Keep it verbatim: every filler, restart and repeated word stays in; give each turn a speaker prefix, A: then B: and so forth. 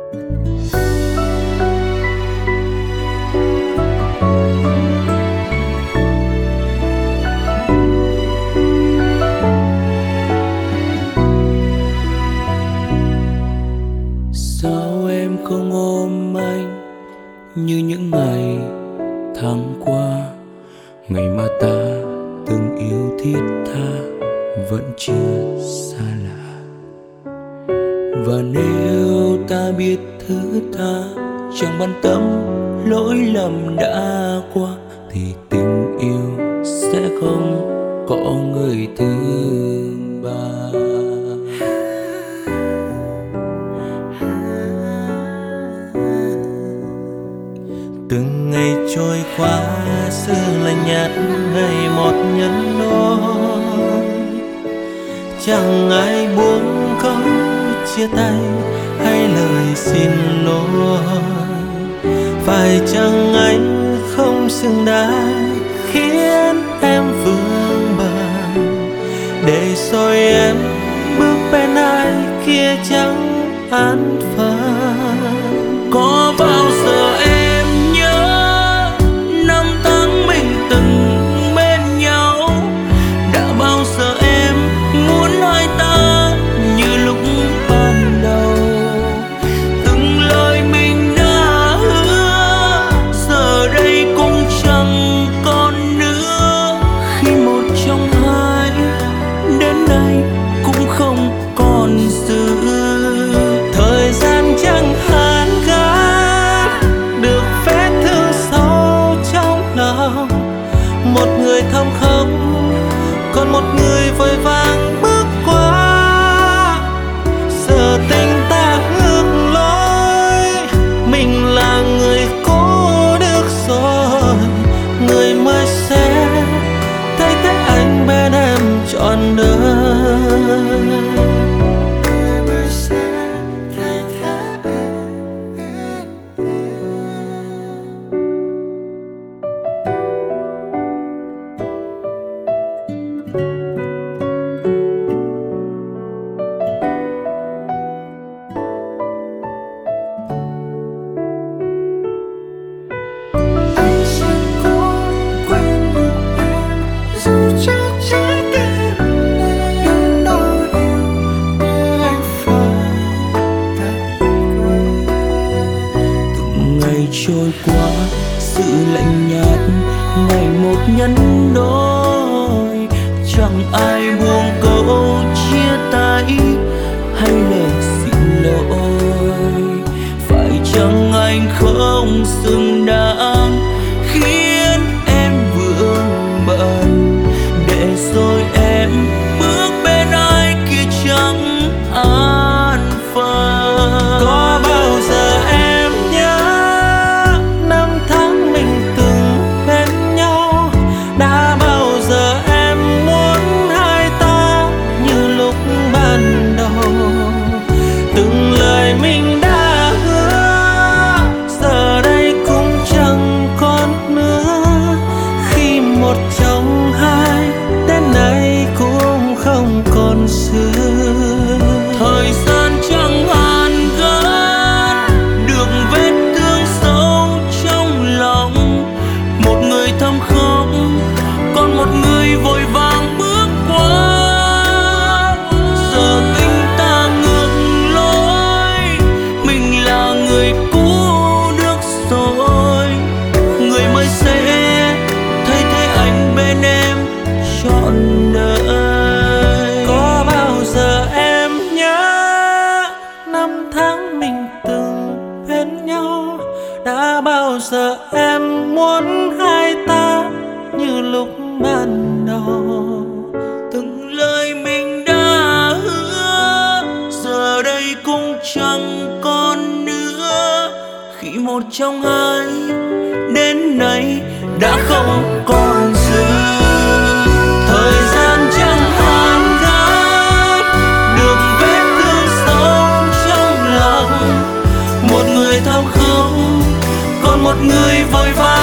A: Sao em không ôm anh như những ngày tháng qua, ngày mà ta từng yêu thiết tha vẫn chưa xa lạ. Và nếu ta biết thứ tha chẳng ban tâm lỗi lầm đã qua, thì tình yêu sẽ không có người thứ ba.
B: Từng ngày trôi qua sự lạnh nhạt ngày một nhấn đôi, chẳng ai buông câu chia tay hay lời xin lỗi. Phải chăng anh không xứng đáng khiến em vương bần, để rồi em bước bên ai kia chẳng an phận.
A: Có bao giờ em nhớ năm tháng mình từng bên nhau? Đã bao giờ em muốn hai ta như lúc ban đầu? Từng lời mình đã hứa giờ đây cũng chẳng còn nữa, khi một trong hai đến nay cũng không còn giữ.
B: Thời gian chẳng hàn gắn được vết thương sâu trong lòng. Một người thầm khóc, còn một người vội vàng bước qua. Giờ tình ta ngược lối, mình là người cố được rồi. Người mới sẽ thấy thấy anh bên em trọn đời.
A: Trôi qua sự lạnh nhạt ngày một nhấn đôi, chẳng ai buông câu chia tay hay lời xin lỗi. Phải chăng anh không xứng đáng khiến em vương bần, để rồi em bước bên ai kia chẳng an phận.
B: Có bao giờ em nhớ năm tháng mình từng bên nhau? Đã bao giờ em muốn hai ta như lúc ban đầu? Từng lời mình đã hứa giờ đây cũng chẳng còn nữa, khi một trong hai đến nay cũng không còn xưa.
A: Thời gian chẳng hàn gắn được vết thương sâu trong lòng. Một người thầm khóc, còn một người vội vàng bước qua. Giờ tình ta ngược lối, mình là người cũ được rồi. Người mới sẽ thấy thấy anh bên em trọn đời.
B: Có bao giờ em nhớ năm tháng mình từng bên nhau? Đã bao giờ em muốn hai ta như lúc ban đầu?
A: Từng lời mình đã hứa giờ đây cũng chẳng còn nữa, khi một trong hai đến nay đã không còn giữ. Thời gian chẳng hàn gắn được vết thương sâu trong lòng. Một người thầm khóc, còn một người vội vã